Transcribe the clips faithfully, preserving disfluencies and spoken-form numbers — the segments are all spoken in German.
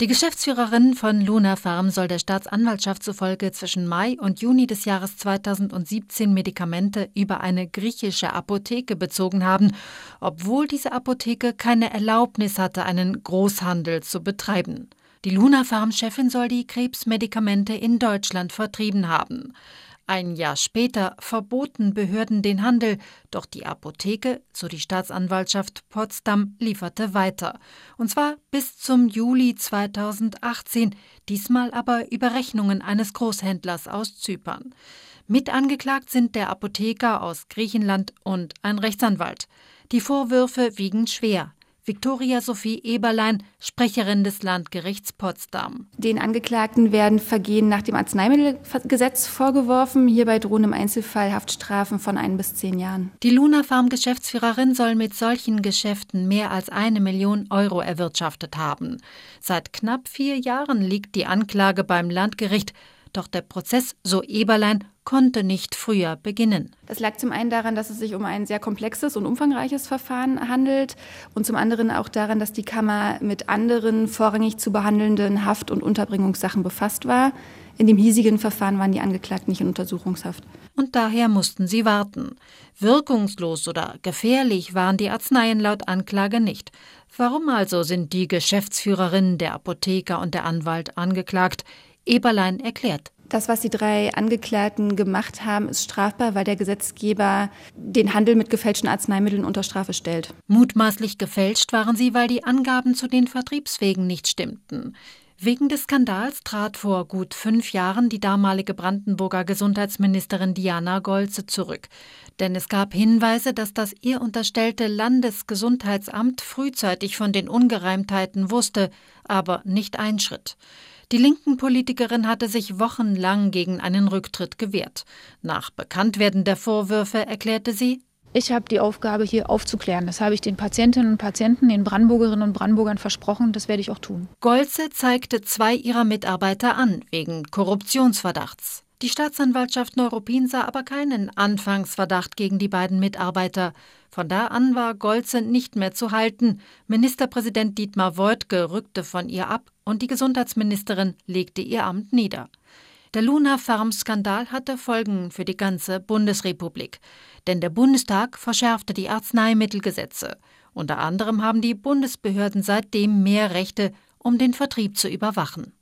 Die Geschäftsführerin von Luna Pharm soll der Staatsanwaltschaft zufolge zwischen Mai und Juni des Jahres zweitausendsiebzehn Medikamente über eine griechische Apotheke bezogen haben, obwohl diese Apotheke keine Erlaubnis hatte, einen Großhandel zu betreiben. Die Luna Pharm-Chefin soll die Krebsmedikamente in Deutschland vertrieben haben. Ein Jahr später verboten Behörden den Handel, doch die Apotheke, so die Staatsanwaltschaft Potsdam, lieferte weiter. Und zwar bis zum Juli zweitausendachtzehn, diesmal aber über Rechnungen eines Großhändlers aus Zypern. Mit angeklagt sind der Apotheker aus Griechenland und ein Rechtsanwalt. Die Vorwürfe wiegen schwer. Viktoria Sophie Eberlein, Sprecherin des Landgerichts Potsdam. Den Angeklagten werden Vergehen nach dem Arzneimittelgesetz vorgeworfen. Hierbei drohen im Einzelfall Haftstrafen von ein bis zehn Jahren. Die Luna Pharm-Geschäftsführerin soll mit solchen Geschäften mehr als eine Million Euro erwirtschaftet haben. Seit knapp vier Jahren liegt die Anklage beim Landgericht. Doch der Prozess, so Eberlein, konnte nicht früher beginnen. Das lag zum einen daran, dass es sich um ein sehr komplexes und umfangreiches Verfahren handelt und zum anderen auch daran, dass die Kammer mit anderen vorrangig zu behandelnden Haft- und Unterbringungssachen befasst war. In dem hiesigen Verfahren waren die Angeklagten nicht in Untersuchungshaft. Und daher mussten sie warten. Wirkungslos oder gefährlich waren die Arzneien laut Anklage nicht. Warum also sind die Geschäftsführerin, der Apotheker und der Anwalt angeklagt? Eberlein erklärt. Das, was die drei Angeklagten gemacht haben, ist strafbar, weil der Gesetzgeber den Handel mit gefälschten Arzneimitteln unter Strafe stellt. Mutmaßlich gefälscht waren sie, weil die Angaben zu den Vertriebswegen nicht stimmten. Wegen des Skandals trat vor gut fünf Jahren die damalige Brandenburger Gesundheitsministerin Diana Goltze zurück. Denn es gab Hinweise, dass das ihr unterstellte Landesgesundheitsamt frühzeitig von den Ungereimtheiten wusste, aber nicht einschritt. Die linken Politikerin hatte sich wochenlang gegen einen Rücktritt gewehrt. Nach Bekanntwerden der Vorwürfe erklärte sie: Ich habe die Aufgabe, hier aufzuklären. Das habe ich den Patientinnen und Patienten, den Brandenburgerinnen und Brandenburgern versprochen. Das werde ich auch tun. Goltze zeigte zwei ihrer Mitarbeiter an, wegen Korruptionsverdachts. Die Staatsanwaltschaft Neuruppin sah aber keinen Anfangsverdacht gegen die beiden Mitarbeiter. Von da an war Goltze nicht mehr zu halten. Ministerpräsident Dietmar Woidke rückte von ihr ab und die Gesundheitsministerin legte ihr Amt nieder. Der Luna Pharm-Skandal hatte Folgen für die ganze Bundesrepublik. Denn der Bundestag verschärfte die Arzneimittelgesetze. Unter anderem haben die Bundesbehörden seitdem mehr Rechte, um den Vertrieb zu überwachen.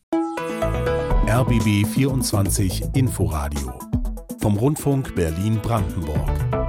R B B vierundzwanzig Inforadio vom Rundfunk Berlin-Brandenburg.